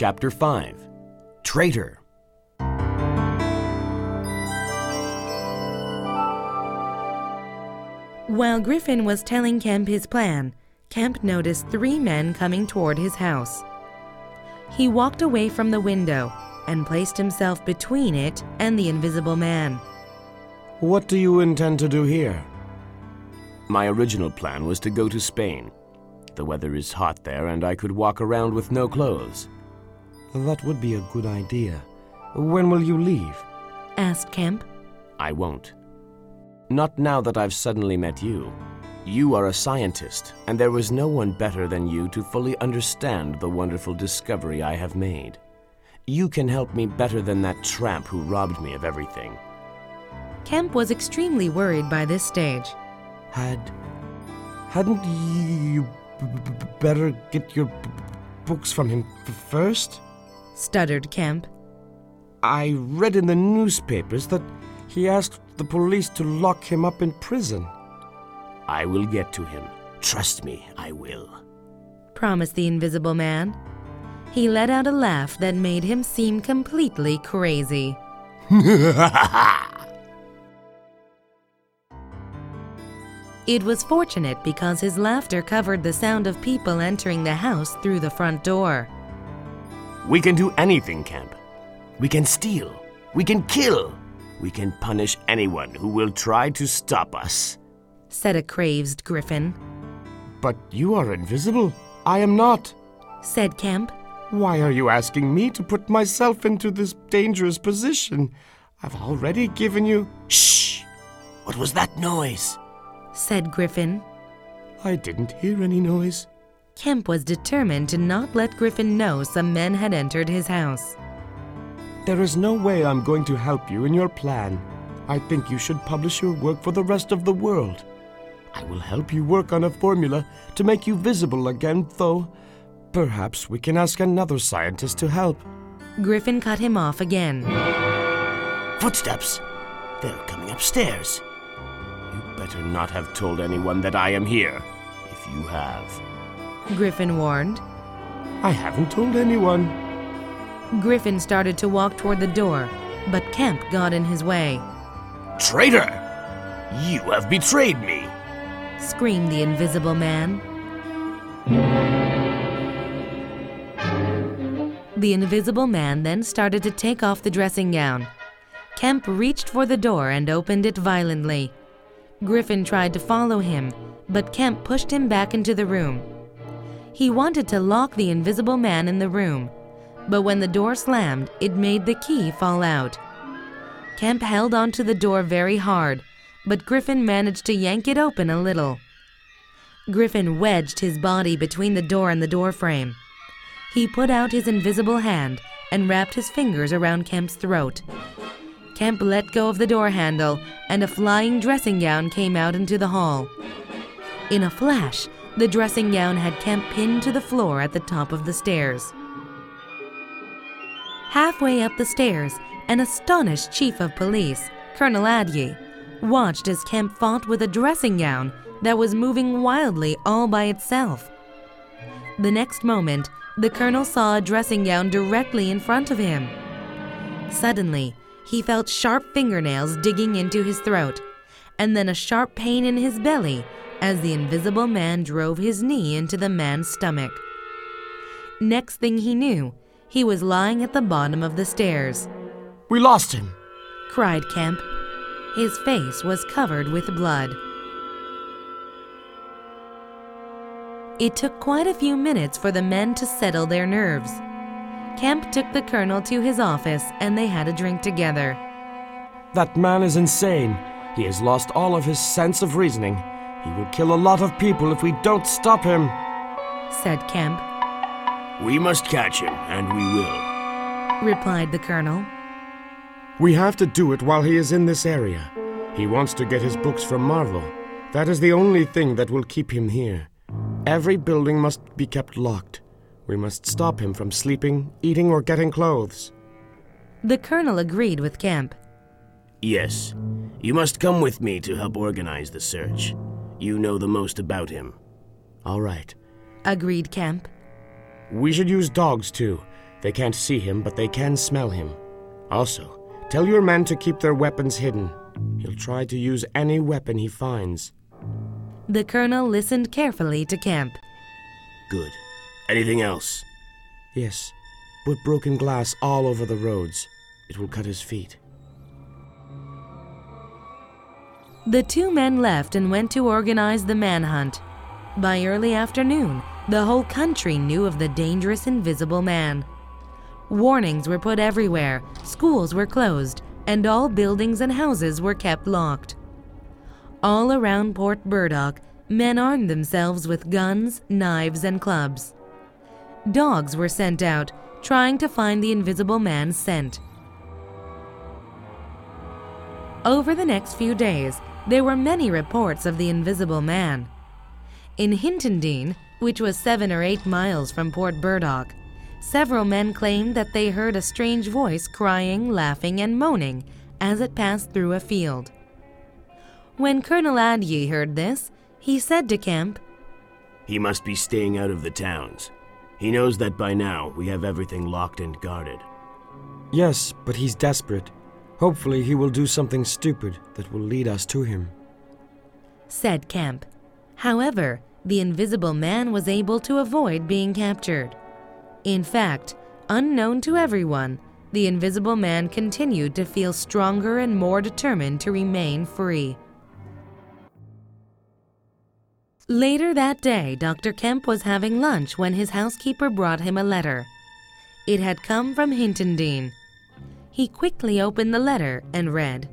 Chapter 5. Traitor. While Griffin was telling Kemp his plan, Kemp noticed 3 men coming toward his house. He walked away from the window and placed himself between it and the Invisible Man. What do you intend to do here? My original plan was to go to Spain. The weather is hot there and I could walk around with no clothes. That would be a good idea. When will you leave? Asked Kemp. I won't. Not now that I've suddenly met you. You are a scientist, and there was no one better than you to fully understand the wonderful discovery I have made. You can help me better than that tramp who robbed me of everything. Kemp was extremely worried by this stage. Hadn't you better get your books from him first? Stuttered Kemp. I read in the newspapers that he asked the police to lock him up in prison. I will get to him. Trust me, I will. Promised the Invisible Man. He let out a laugh that made him seem completely crazy. It was fortunate because his laughter covered the sound of people entering the house through the front door. We can do anything, Kemp. We can steal. We can kill. We can punish anyone who will try to stop us, said a crazed Griffin. But you are invisible. I am not, said Kemp. Why are you asking me to put myself into this dangerous position? I've already given you... Shh! What was that noise? Said Griffin. I didn't hear any noise. Kemp was determined to not let Griffin know some men had entered his house. There is no way I'm going to help you in your plan. I think you should publish your work for the rest of the world. I will help you work on a formula to make you visible again, though perhaps we can ask another scientist to help. Griffin cut him off again. Footsteps! They're coming upstairs. You better not have told anyone that I am here, if you have. Griffin warned. I haven't told anyone. Griffin started to walk toward the door, but Kemp got in his way. Traitor! You have betrayed me! Screamed the Invisible Man. The Invisible Man then started to take off the dressing gown. Kemp reached for the door and opened it violently. Griffin tried to follow him, but Kemp pushed him back into the room. He wanted to lock the Invisible Man in the room, but when the door slammed, it made the key fall out. Kemp held onto the door very hard, but Griffin managed to yank it open a little. Griffin wedged his body between the door and the doorframe. He put out his invisible hand and wrapped his fingers around Kemp's throat. Kemp let go of the door handle, and a flying dressing gown came out into the hall. In a flash, the dressing gown had Kemp pinned to the floor at the top of the stairs. Halfway up the stairs, an astonished chief of police, Colonel Adye, watched as Kemp fought with a dressing gown that was moving wildly all by itself. The next moment, the colonel saw a dressing gown directly in front of him. Suddenly, he felt sharp fingernails digging into his throat, and then a sharp pain in his belly as the Invisible Man drove his knee into the man's stomach. Next thing he knew, he was lying at the bottom of the stairs. We lost him, cried Kemp. His face was covered with blood. It took quite a few minutes for the men to settle their nerves. Kemp took the colonel to his office and they had a drink together. That man is insane. He has lost all of his sense of reasoning. He will kill a lot of people if we don't stop him, said Kemp. We must catch him, and we will, replied the colonel. We have to do it while he is in this area. He wants to get his books from Marvel. That is the only thing that will keep him here. Every building must be kept locked. We must stop him from sleeping, eating, or getting clothes. The colonel agreed with Kemp. Yes, you must come with me to help organize the search. You know the most about him. All right, agreed Kemp. We should use dogs, too. They can't see him, but they can smell him. Also, tell your men to keep their weapons hidden. He'll try to use any weapon he finds. The colonel listened carefully to Kemp. Good. Anything else? Yes, put broken glass all over the roads. It will cut his feet. The two men left and went to organize the manhunt. By early afternoon, the whole country knew of the dangerous Invisible Man. Warnings were put everywhere, schools were closed, and all buildings and houses were kept locked. All around Port Burdock, men armed themselves with guns, knives, and clubs. Dogs were sent out, trying to find the Invisible Man's scent. Over the next few days, there were many reports of the Invisible Man. In Hintondean, which was 7 or 8 miles from Port Burdock, several men claimed that they heard a strange voice crying, laughing, and moaning as it passed through a field. When Colonel Adye heard this, he said to Kemp, "He must be staying out of the towns. He knows that by now we have everything locked and guarded." Yes, but he's desperate. Hopefully he will do something stupid that will lead us to him, said Kemp. However, the Invisible Man was able to avoid being captured. In fact, unknown to everyone, the Invisible Man continued to feel stronger and more determined to remain free. Later that day, Dr. Kemp was having lunch when his housekeeper brought him a letter. It had come from Hintondean. He quickly opened the letter and read,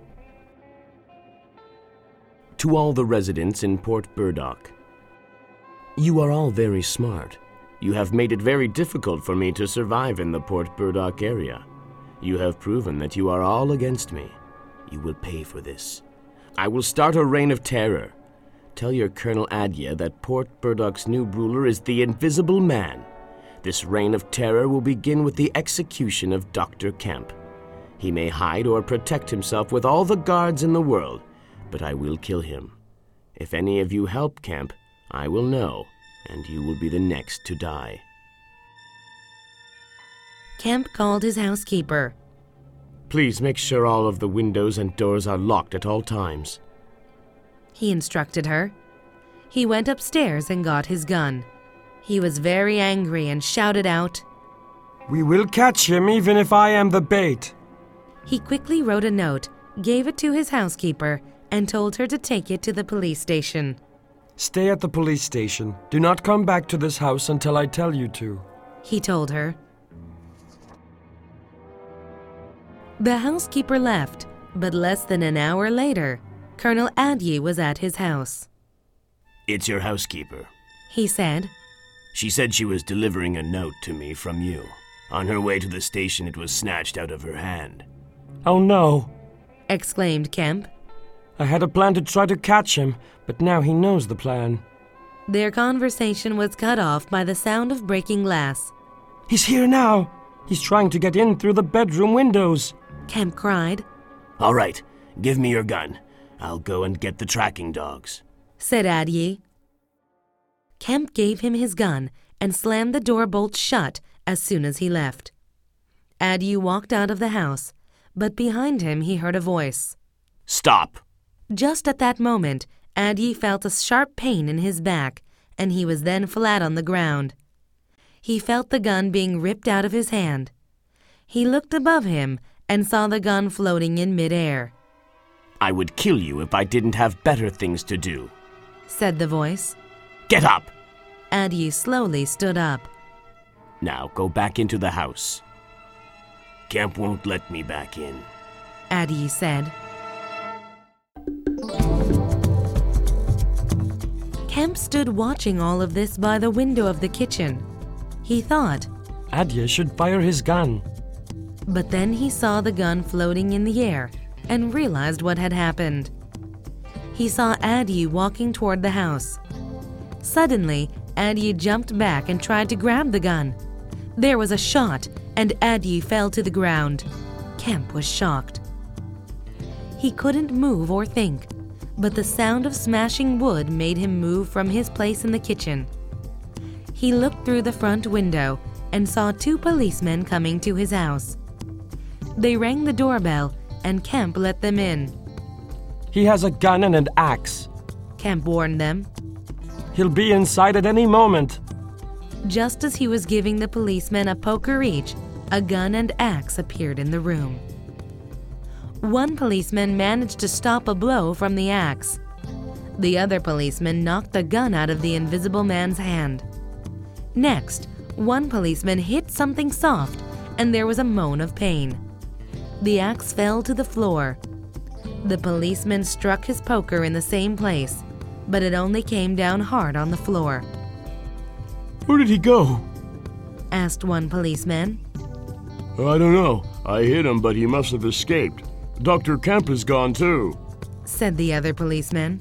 "To all the residents in Port Burdock. You are all very smart. You have made it very difficult for me to survive in the Port Burdock area. You have proven that you are all against me. You will pay for this. I will start a reign of terror. Tell your Colonel Adye that Port Burdock's new ruler is the Invisible Man. This reign of terror will begin with the execution of Dr. Kemp. He may hide or protect himself with all the guards in the world, but I will kill him. If any of you help Kemp, I will know, and you will be the next to die." Kemp called his housekeeper. Please make sure all of the windows and doors are locked at all times, he instructed her. He went upstairs and got his gun. He was very angry and shouted out, "We will catch him even if I am the bait." He quickly wrote a note, gave it to his housekeeper, and told her to take it to the police station. "Stay at the police station. Do not come back to this house until I tell you to," he told her. The housekeeper left, but less than an hour later, Colonel Adye was at his house. "It's your housekeeper," he said. "She said she was delivering a note to me from you. On her way to the station, it was snatched out of her hand." "Oh no," exclaimed Kemp. "I had a plan to try to catch him, but now he knows the plan." Their conversation was cut off by the sound of breaking glass. "He's here now! He's trying to get in through the bedroom windows!" Kemp cried. "All right, give me your gun. I'll go and get the tracking dogs," said Adye. Kemp gave him his gun and slammed the door bolt shut as soon as he left. Adye walked out of the house, but behind him he heard a voice. "Stop!" Just at that moment, Adye felt a sharp pain in his back, and he was then flat on the ground. He felt the gun being ripped out of his hand. He looked above him and saw the gun floating in midair. "I would kill you if I didn't have better things to do," said the voice. "Get up!" Adye slowly stood up. "Now go back into the house." "Kemp won't let me back in," Adye said. Kemp stood watching all of this by the window of the kitchen. He thought, Adye should fire his gun. But then he saw the gun floating in the air and realized what had happened. He saw Adye walking toward the house. Suddenly, Adye jumped back and tried to grab the gun. There was a shot, and Adye fell to the ground. Kemp was shocked. He couldn't move or think, but the sound of smashing wood made him move from his place in the kitchen. He looked through the front window and saw 2 policemen coming to his house. They rang the doorbell and Kemp let them in. He has a gun and an axe. Kemp warned them. He'll be inside at any moment. Just as he was giving the policemen a poker each, a gun and axe appeared in the room. One policeman managed to stop a blow from the axe. The other policeman knocked the gun out of the invisible man's hand. Next, one policeman hit something soft, and there was a moan of pain. The axe fell to the floor. The policeman struck his poker in the same place, but it only came down hard on the floor. Where did he go? Asked one policeman. I don't know. I hit him, but he must have escaped. Dr. Kemp is gone too, said the other policeman.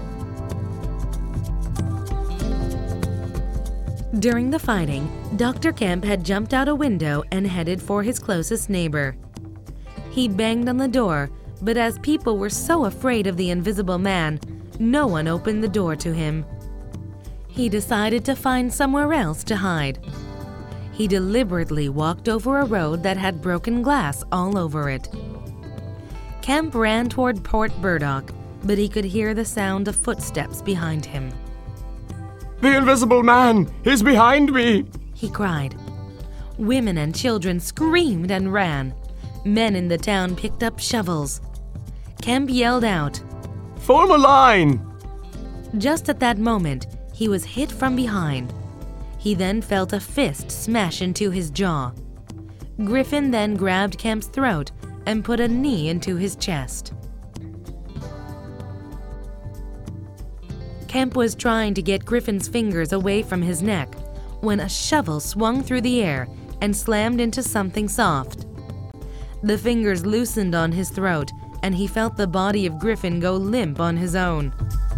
During the fighting, Dr. Kemp had jumped out a window and headed for his closest neighbor. He banged on the door, but as people were so afraid of the invisible man, no one opened the door to him. He decided to find somewhere else to hide. He deliberately walked over a road that had broken glass all over it. Kemp ran toward Port Burdock, but he could hear the sound of footsteps behind him. The invisible man! He's behind me! He cried. Women and children screamed and ran. Men in the town picked up shovels. Kemp yelled out, Form a line! Just at that moment, he was hit from behind. He then felt a fist smash into his jaw. Griffin then grabbed Kemp's throat and put a knee into his chest. Kemp was trying to get Griffin's fingers away from his neck when a shovel swung through the air and slammed into something soft. The fingers loosened on his throat, and he felt the body of Griffin go limp on his own.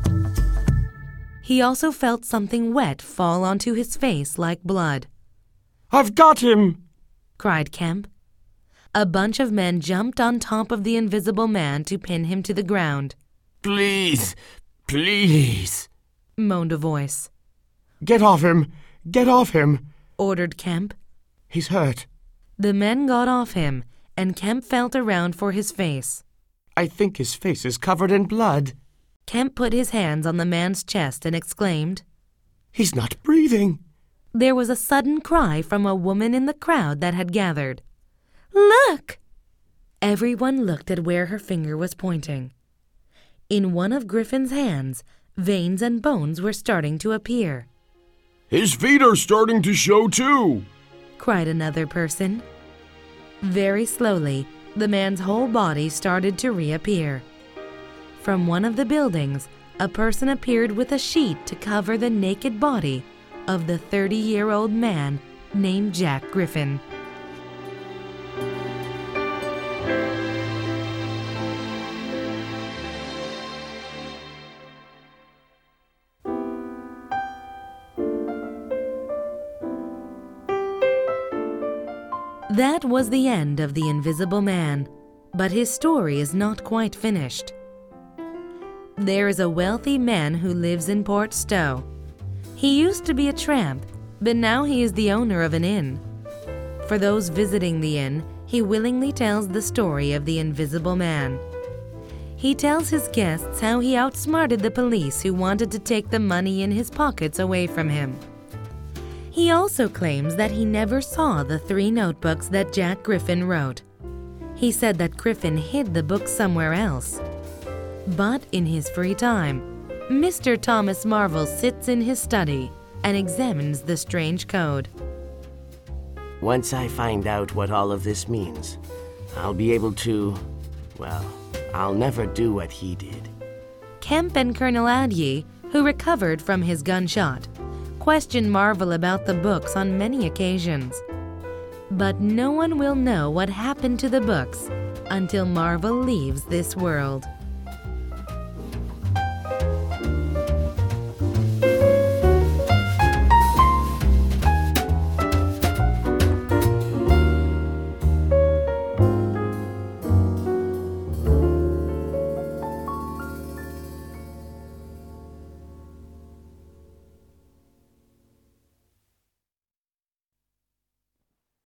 He also felt something wet fall onto his face like blood. I've got him! Cried Kemp. A bunch of men jumped on top of the invisible man to pin him to the ground. Please, please, moaned a voice. Get off him! Get off him! Ordered Kemp. He's hurt. The men got off him, and Kemp felt around for his face. I think his face is covered in blood. Kemp put his hands on the man's chest and exclaimed, He's not breathing. There was a sudden cry from a woman in the crowd that had gathered. Look! Everyone looked at where her finger was pointing. In one of Griffin's hands, veins and bones were starting to appear. His feet are starting to show too, cried another person. Very slowly, the man's whole body started to reappear. From one of the buildings, a person appeared with a sheet to cover the naked body of the 30-year-old man named Jack Griffin. That was the end of the Invisible Man, but his story is not quite finished. There is a wealthy man who lives in Port Stowe. He used to be a tramp, but now he is the owner of an inn. For those visiting the inn, he willingly tells the story of the Invisible Man. He tells his guests how he outsmarted the police who wanted to take the money in his pockets away from him. He also claims that he never saw the 3 notebooks that Jack Griffin wrote. He said that Griffin hid the books somewhere else. But in his free time, Mr. Thomas Marvel sits in his study and examines the strange code. Once I find out what all of this means, I'll be able to, well, I'll never do what he did. Kemp and Colonel Adye, who recovered from his gunshot, questioned Marvel about the books on many occasions. But no one will know what happened to the books until Marvel leaves this world.